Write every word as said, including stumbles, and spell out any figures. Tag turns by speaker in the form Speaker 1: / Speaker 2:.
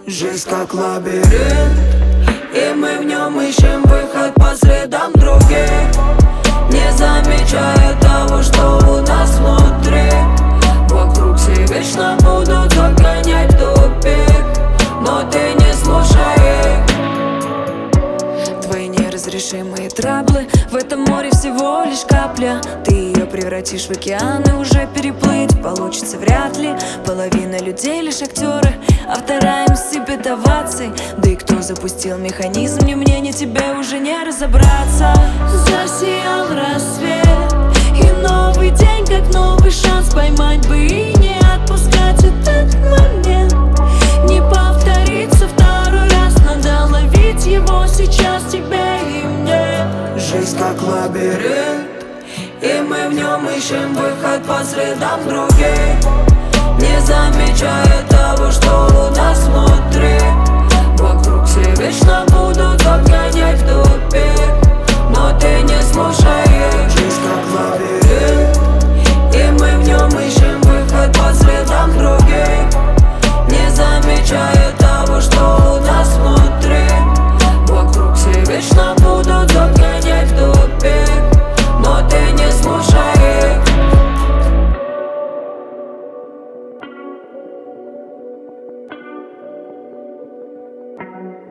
Speaker 1: Жизнь как лабиринт, и мы в нем ищем выход по следам других, не замечая того, что у нас внутри. Вокруг все вечно будут загонять в тупик, но ты не слушай их.
Speaker 2: Твои неразрешимые траблы в этом море всего лишь капля. Ты ее превратишь в океан, и уже переплыть получится вряд ли. Половина людей лишь актеры, а вторая им сыпет оваций. Да и кто запустил механизм, ни мне, ни тебе уже не разобраться.
Speaker 3: Засиял рассвет, и новый день, как новый шанс поймать бы и не отпускать этот момент. Не повторится второй раз, надо ловить его сейчас тебе и мне.
Speaker 1: Жизнь как лабиринт, и мы в нем ищем выход по следам других, не замечая того, что у нас внутри. Вокруг все вечно будут обгонять в тупик, но ты не слушай их. Жизнь как лабиринт, и мы в нем ищем выход по следам других, не замечая того, что у нас внутри. Вокруг все вечно будут обгонять в тупик, но ты не слушай их.
Speaker 2: Thank you.